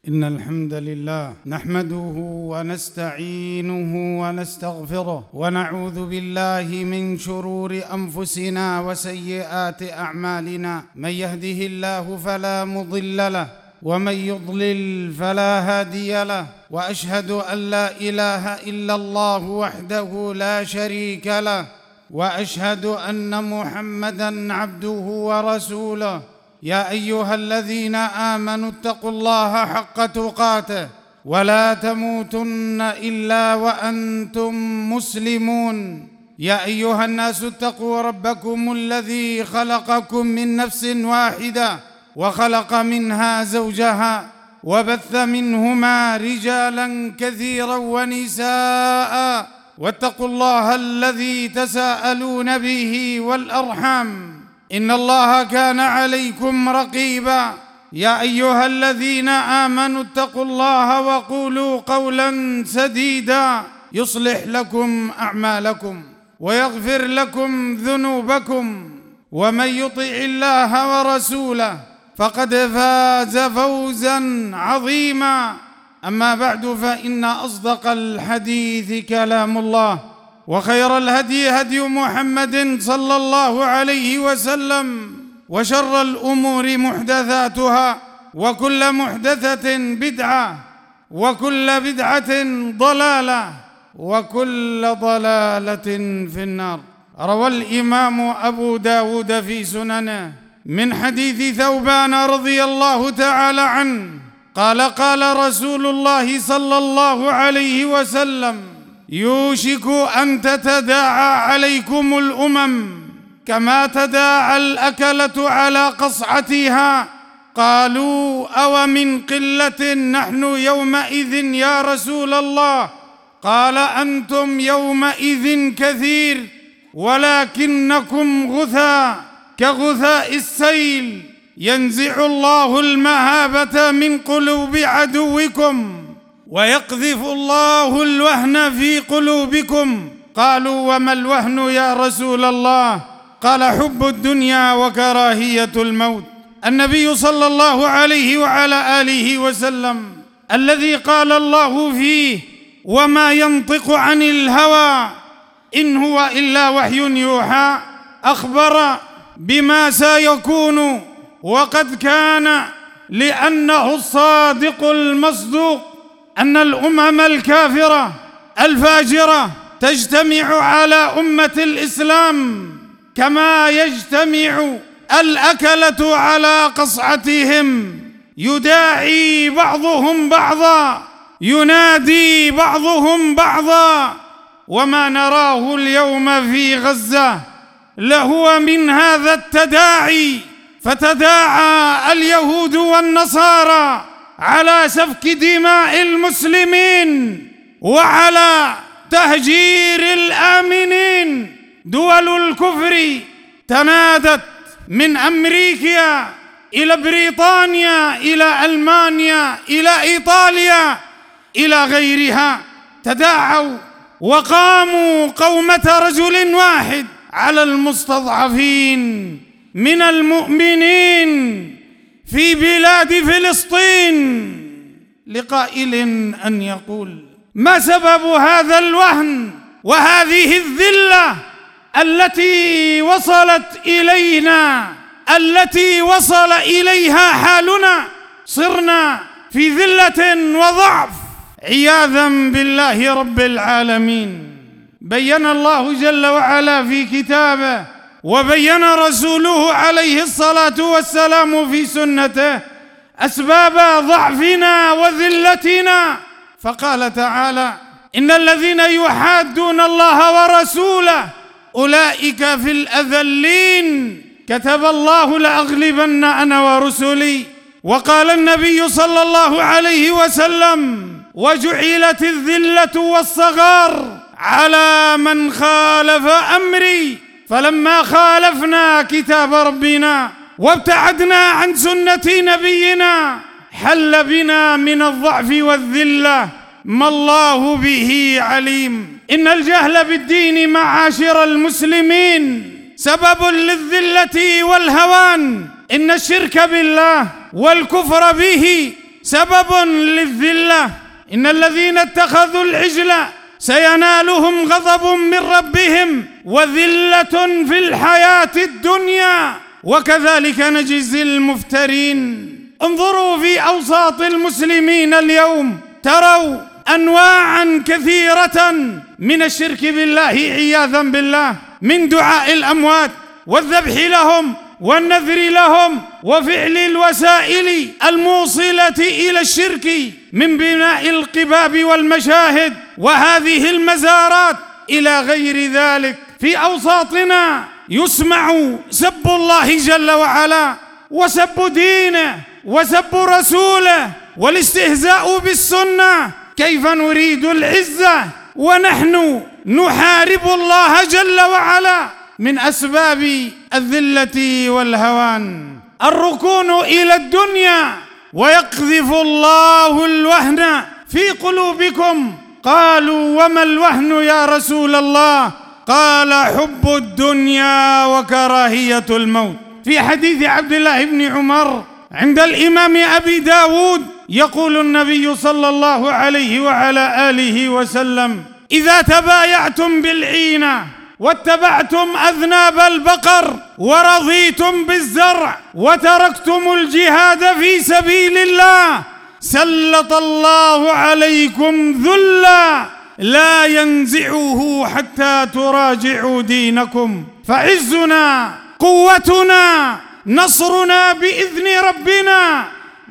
إن الحمد لله نحمده ونستعينه ونستغفره ونعوذ بالله من شرور أنفسنا وسيئات أعمالنا. من يهده الله فلا مضل له ومن يضلل فلا هادي له، وأشهد أن لا إله إلا الله وحده لا شريك له، وأشهد أن محمدًا عبده ورسوله. يا أيها الذين آمنوا اتقوا الله حق تقاته ولا تموتن إلا وأنتم مسلمون. يا أيها الناس اتقوا ربكم الذي خلقكم من نفس واحدة وخلق منها زوجها وبث منهما رجالا كثيرا ونساء، واتقوا الله الذي تساءلون به والأرحام إن الله كان عليكم رقيبا. يا أيها الذين آمنوا اتقوا الله وقولوا قولا سديدا يصلح لكم أعمالكم ويغفر لكم ذنوبكم، ومن يطع الله ورسوله فقد فاز فوزا عظيما. أما بعد، فإن أصدق الحديث كلام الله، وخير الهدي هدي محمد صلى الله عليه وسلم، وشر الأمور محدثاتها، وكل محدثة بدعة، وكل بدعة ضلالة، وكل ضلالة في النار. روى الإمام أبو داود في سننه من حديث ثوبان رضي الله تعالى عنه قال: قال رسول الله صلى الله عليه وسلم: يوشك أن تتداعى عليكم الأمم كما تداعى الأكلة على قصعتها. قالوا: أو من قلة نحن يومئذ يا رسول الله؟ قال: أنتم يومئذ كثير ولكنكم غثاء كغثاء السيل، ينزع الله المهابة من قلوب عدوكم ويقذف الله الوهن في قلوبكم. قالوا: وما الوهن يا رسول الله؟ قال: حب الدنيا وكراهية الموت. النبي صلى الله عليه وعلى آله وسلم الذي قال الله فيه: وما ينطق عن الهوى إن هو إلا وحي يوحى، أخبر بما سيكون وقد كان، لأنه الصادق المصدوق، أن الأمم الكافرة الفاجرة تجتمع على أمة الإسلام كما يجتمع الأكلة على قصعتهم، يداعي بعضهم بعضا، ينادي بعضهم بعضا. وما نراه اليوم في غزة لهو من هذا التداعي، فتداعى اليهود والنصارى على سفك دماء المسلمين وعلى تهجير الآمنين. دول الكفر تنادت من أمريكا إلى بريطانيا إلى ألمانيا إلى إيطاليا إلى غيرها، تداعوا وقاموا قومة رجل واحد على المستضعفين من المؤمنين في بلاد فلسطين، لقائل أن يقول: ما سبب هذا الوهن وهذه الذلة التي وصلت إلينا، التي وصل إليها حالنا؟ صرنا في ذلة وضعف عياذا بالله رب العالمين. بين الله جل وعلا في كتابه، وبين رسوله عليه الصلاة والسلام في سنته أسباب ضعفنا وذلتنا، فقال تعالى: إن الذين يحادون الله ورسوله أولئك في الأذلين، كتب الله لأغلبن أنا ورسلي. وقال النبي صلى الله عليه وسلم: وجعلت الذلة والصغار على من خالف أمري. فلما خالفنا كتاب ربنا وابتعدنا عن سنة نبينا حل بنا من الضعف والذلة ما الله به عليم. إن الجهل بالدين معاشر المسلمين سبب للذلة والهوان. إن الشرك بالله والكفر به سبب للذلة. إن الذين اتخذوا العجل سينالهم غضب من ربهم وذلة في الحياة الدنيا وكذلك نجزي المفترين. انظروا في أوساط المسلمين اليوم تروا أنواعا كثيرة من الشرك بالله عياذا بالله، من دعاء الأموات والذبح لهم والنذر لهم وفعل الوسائل الموصلة إلى الشرك من بناء القباب والمشاهد وهذه المزارات إلى غير ذلك. في أوساطنا يسمع سب الله جل وعلا وسب دينه وسب رسوله والاستهزاء بالسنة. كيف نريد العزة ونحن نحارب الله جل وعلا من أسباب الذلة والهوان؟ الركون إلى الدنيا ويقذف الله الوهن في قلوبكم. قالوا وما الوهن يا رسول الله؟ قال حب الدنيا وكراهية الموت. في حديث عبد الله بن عمر عند الإمام أبي داود يقول النبي صلى الله عليه وعلى آله وسلم: إذا تبايعتم بالعينة واتبعتم أذناب البقر ورضيتم بالزرع وتركتم الجهاد في سبيل الله سلط الله عليكم ذلا لا ينزعه حتى تراجعوا دينكم. فعزنا قوتنا نصرنا بإذن ربنا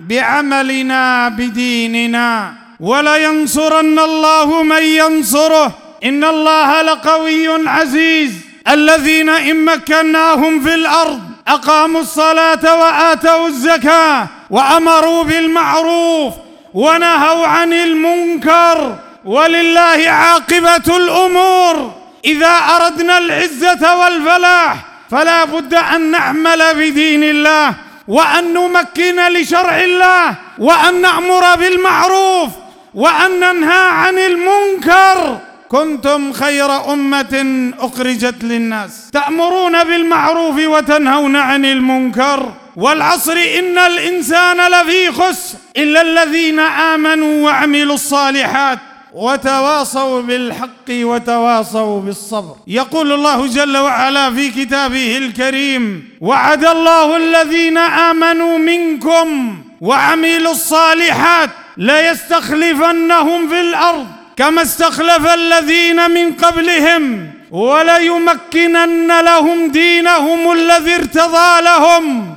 بعملنا بديننا، ولينصرن الله من ينصره إن الله لقوي عزيز. الذين إن مكناهم في الأرض أقاموا الصلاة وآتوا الزكاة وأمروا بالمعروف ونهوا عن المنكر ولله عاقبة الأمور. إذا أردنا العزة والفلاح فلا بد أن نعمل بدين الله وأن نمكن لشرع الله وأن نأمر بالمعروف وأن ننهى عن المنكر. كنتم خير أمة أخرجت للناس تأمرون بالمعروف وتنهون عن المنكر. والعصر إن الإنسان لفي خسر إلا الذين آمنوا وعملوا الصالحات وتواصوا بالحق وتواصوا بالصبر. يقول الله جل وعلا في كتابه الكريم: وعد الله الذين آمنوا منكم وعملوا الصالحات ليستخلفنهم في الأرض كما استخلف الذين من قبلهم وليمكنن لهم دينهم الذي ارتضى لهم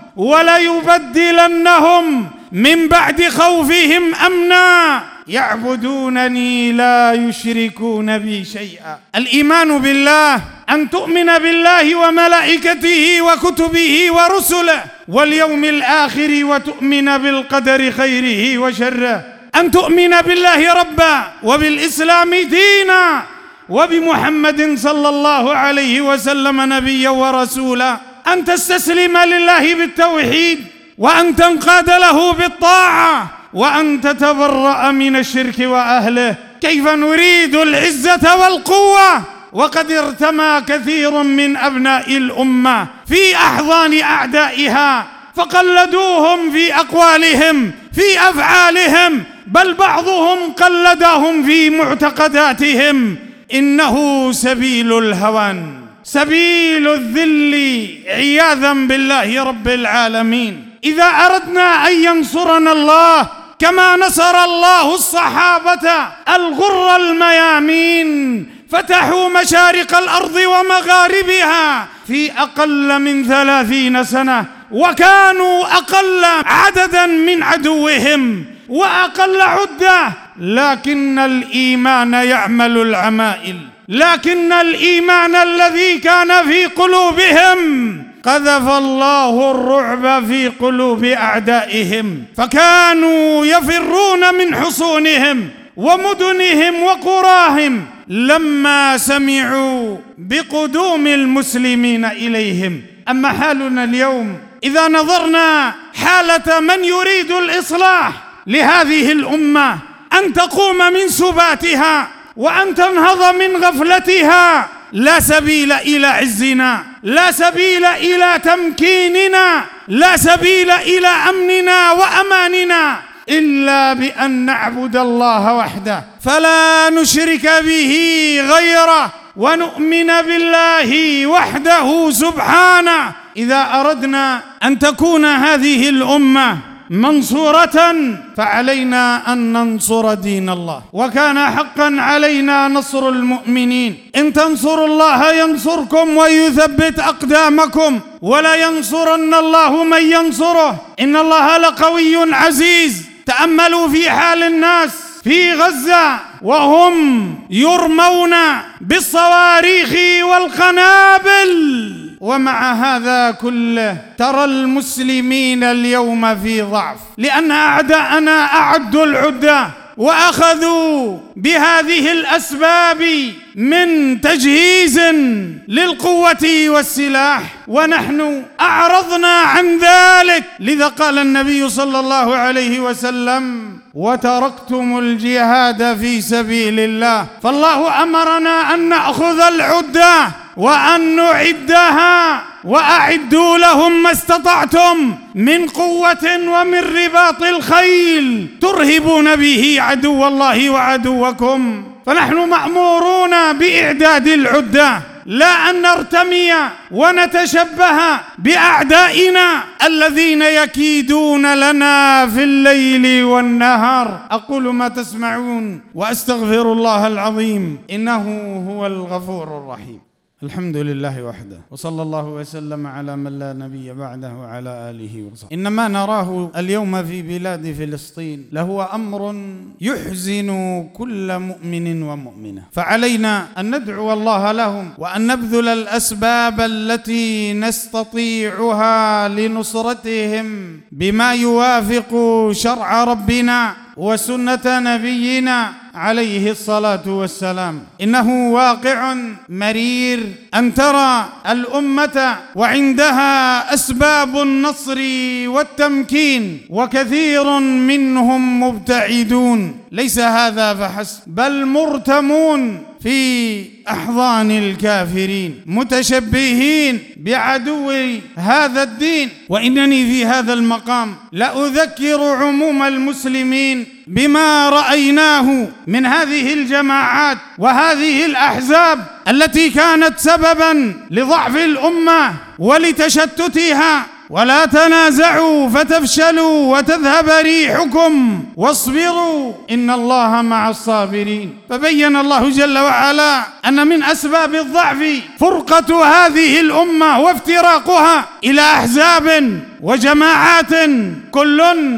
وليبدلنهم من بعد خوفهم أمنا يعبدونني لا يشركون بي شيئا. الإيمان بالله أن تؤمن بالله وملائكته وكتبه ورسله واليوم الآخر وتؤمن بالقدر خيره وشره، أن تؤمن بالله ربا وبالإسلام دينا وبمحمد صلى الله عليه وسلم نبيا ورسولا، أن تستسلم لله بالتوحيد وأن تنقاد له بالطاعة وأن تتبرأ من الشرك وأهله. كيف نريد العزة والقوة وقد ارتمى كثير من أبناء الأمة في أحضان أعدائها فقلدوهم في أقوالهم في أفعالهم، بل بعضهم قلدهم في معتقداتهم. إنه سبيل الهوان، سبيل الذل عياذا بالله رب العالمين. إذا أردنا أن ينصرنا الله كما نصر الله الصحابة الغر الميامين فتحوا مشارق الأرض ومغاربها في أقل من 30 سنة وكانوا أقل عددا من عدوهم وأقل عدة، لكن الإيمان يعمل العمائل، لكن الإيمان الذي كان في قلوبهم قذف الله الرعب في قلوب أعدائهم فكانوا يفرون من حصونهم ومدنهم وقراهم لما سمعوا بقدوم المسلمين إليهم. أما حالنا اليوم إذا نظرنا حالة من يريد الإصلاح لهذه الأمة أن تقوم من سباتها وأن تنهض من غفلتها، لا سبيل إلى عزنا، لا سبيل إلى تمكيننا، لا سبيل إلى أمننا وأماننا إلا بأن نعبد الله وحده، فلا نشرك به غيره، ونؤمن بالله وحده سبحانه. إذا أردنا أن تكون هذه الأمة منصورة فعلينا أن ننصر دين الله، وكان حقا علينا نصر المؤمنين. إن تنصروا الله ينصركم ويثبت أقدامكم، ولا ينصرن الله من ينصره، إن الله لقوي عزيز. تأملوا في حال الناس في غزة وهم يرمون بالصواريخ والقنابل، ومع هذا كله ترى المسلمين اليوم في ضعف، لأن أعداءنا أعدوا العدة وأخذوا بهذه الأسباب من تجهيز للقوة والسلاح، ونحن أعرضنا عن ذلك. لذا قال النبي صلى الله عليه وسلم: وتركتم الجهاد في سبيل الله. فالله أمرنا أن نأخذ العدة وأن نعدها، وأعدوا لهم ما استطعتم من قوة ومن رباط الخيل ترهبون به عدو الله وعدوكم. فنحن مأمورون بإعداد العدة، لا أن نرتمي ونتشبه بأعدائنا الذين يكيدون لنا في الليل والنهار. أقول ما تسمعون وأستغفر الله العظيم إنه هو الغفور الرحيم. الحمد لله وحده، وصلى الله وسلم على من لا نبي بعده وعلى آله وصحبه. إن ما نراه اليوم في بلاد فلسطين لهو أمر يحزن كل مؤمن ومؤمنة، فعلينا أن ندعو الله لهم، وأن نبذل الأسباب التي نستطيعها لنصرتهم بما يوافق شرع ربنا وسنة نبينا عليه الصلاة والسلام. إنه واقع مرير أن ترى الأمة وعندها أسباب النصر والتمكين وكثير منهم مبتعدون. ليس هذا فحسب، بل مرتمون في أحضان الكافرين متشبهين بعدو هذا الدين. وإنني في هذا المقام لأذكر عموم المسلمين بما رأيناه من هذه الجماعات وهذه الأحزاب التي كانت سببا لضعف الأمة ولتشتتها. ولا تنازعوا فتفشلوا وتذهب ريحكم واصبروا إن الله مع الصابرين. فبين الله جل وعلا أن من أسباب الضعف فرقة هذه الأمة وافتراقها إلى أحزاب وجماعات، كل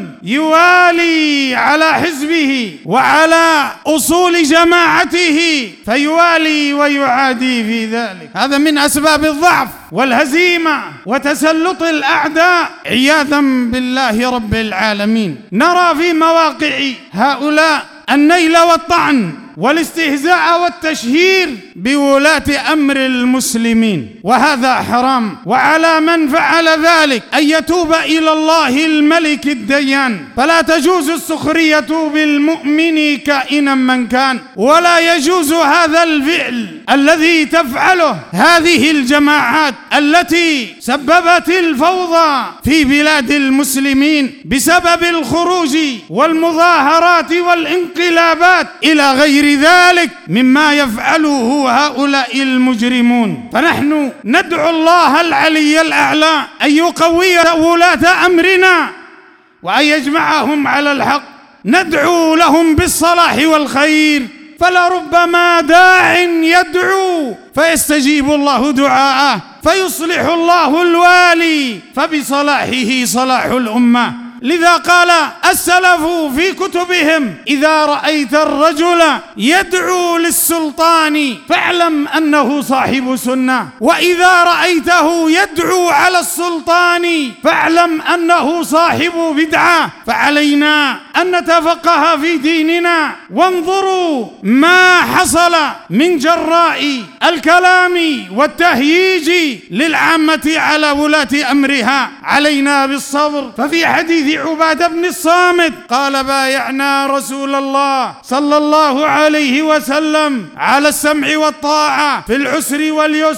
يوالي على حزبه وعلى أصول جماعته، فيوالي ويعادي في ذلك. هذا من أسباب الضعف والهزيمة وتسلط الأعداء عياذا بالله رب العالمين. نرى في مواقع هؤلاء النيل والطعن والاستهزاء والتشهير بولاة أمر المسلمين، وهذا حرام. وعلى من فعل ذلك أن يتوب إلى الله الملك الديان. فلا تجوز السخرية بالمؤمن كائنا من كان، ولا يجوز هذا الفعل الذي تفعله هذه الجماعات التي سببت الفوضى في بلاد المسلمين بسبب الخروج والمظاهرات والانقلابات إلى غير ذلك مما يفعله هؤلاء المجرمون. فنحن ندعو الله العلي الأعلى أن يقوي ولاة أمرنا وأن يجمعهم على الحق. ندعو لهم بالصلاح والخير، فلربما داع يدعو فيستجيب الله دعاءه، فيصلح الله الوالي، فبصلاحه صلاح الأمة. لذا قال السلف في كتبهم: إذا رأيت الرجل يدعو للسلطان فاعلم أنه صاحب سنة، وإذا رأيته يدعو على السلطان فاعلم أنه صاحب بدعة. فعلينا أن نتفقه في ديننا. وانظروا ما حصل من جراء الكلام والتهييج للعامة على ولاة أمرها. علينا بالصبر. ففي حديث عبادة بن الصامت قال: بايعنا رسول الله صلى الله عليه وسلم على السمع والطاعة في العسر واليسر،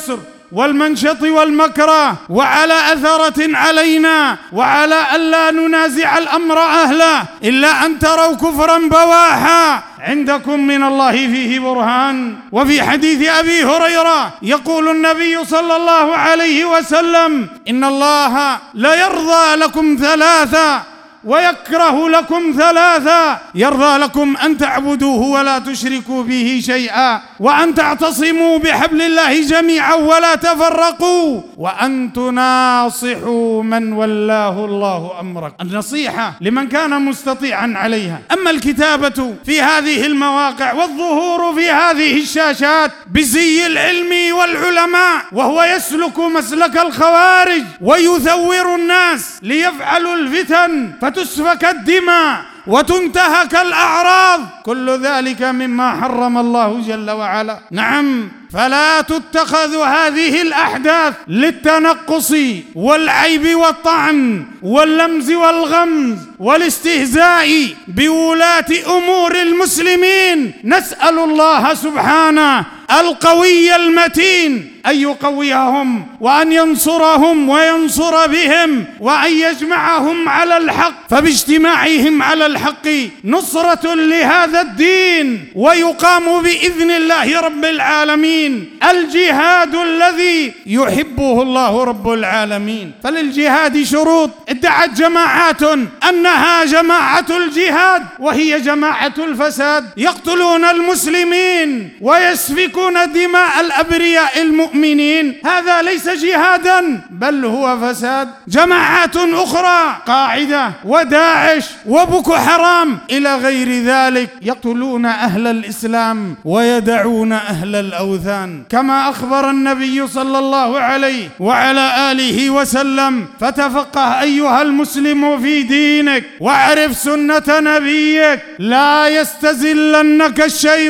والمنشط والمكره، وعلى أثرة علينا، وعلى ألا ننازع الأمر أهله إلا أن تروا كفرا بواحا عندكم من الله فيه برهان. وفي حديث أبي هريرة يقول النبي صلى الله عليه وسلم: إن الله لا يرضى لكم ثلاثا ويكره لكم ثلاثا: يرضى لكم أن تعبدوه ولا تشركوا به شيئا، وأن تعتصموا بحبل الله جميعا ولا تفرقوا، وأن تناصحوا من ولاه الله أمرك. النصيحة لمن كان مستطيعا عليها. أما الكتابة في هذه المواقع والظهور في هذه الشاشات بزي العلم والعلماء، وهو يسلك مسلك الخوارج ويثور الناس ليفعلوا الفتن فتسفك الدماء وتنتهك الأعراض، كل ذلك مما حرم الله جل وعلا. نعم، فلا تتخذ هذه الأحداث للتنقص والعيب والطعن واللمز والغمز والاستهزاء بولاة أمور المسلمين. نسأل الله سبحانه القوي المتين أن يقويهم وأن ينصرهم وينصر بهم وأن يجمعهم على الحق، فباجتماعهم على الحق نصرة لهذا الدين، ويقام بإذن الله رب العالمين الجهاد الذي يحبه الله رب العالمين. فللجهاد شروط. ادعت جماعات أنها جماعة الجهاد وهي جماعة الفساد، يقتلون المسلمين ويسفكون دماء الأبرياء المؤمنين. هذا ليس جهادا بل هو فساد. جماعات أخرى قاعدة وداعش وبوكو حرام إلى غير ذلك يقتلون أهل الإسلام ويدعون أهل الأوثان، كما أخبر النبي صلى الله عليه وعلى آله وسلم: فتفقه أيها المسلم في دينك واعرف سنة نبيك، لا يستزلنك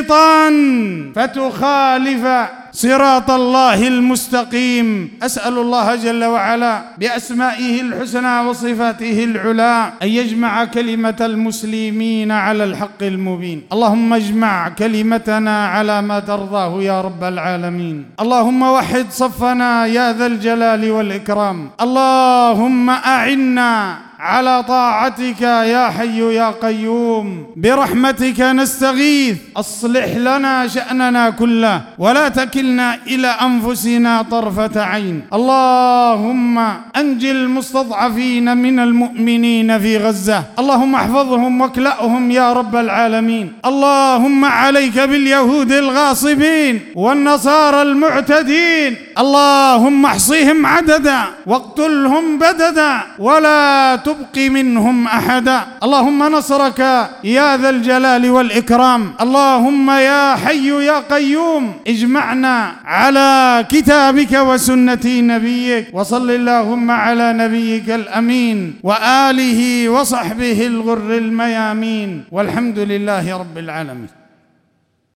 الشيطان فتخالف صراط الله المستقيم. أسأل الله جل وعلا بأسمائه الحسنى وصفاته العلى أن يجمع كلمة المسلمين على الحق المبين. اللهم اجمع كلمتنا على ما ترضاه يا رب العالمين. اللهم وحد صفنا يا ذا الجلال والإكرام. اللهم أعنا على طاعتك يا حي يا قيوم، برحمتك نستغيث. أصلح لنا شأننا كله ولا تكلنا إلى أنفسنا طرفة عين. اللهم أنجي المستضعفين من المؤمنين في غزة، اللهم احفظهم واكلأهم يا رب العالمين. اللهم عليك باليهود الغاصبين والنصارى المعتدين، اللهم احصهم عددا واقتلهم بددا ولا تبق منهم أحدا. اللهم نصرك يا ذا الجلال والإكرام. اللهم يا حي يا قيوم اجمعنا على كتابك وسنة نبيك، وصل اللهم على نبيك الأمين وآله وصحبه الغر الميامين، والحمد لله رب العالمين.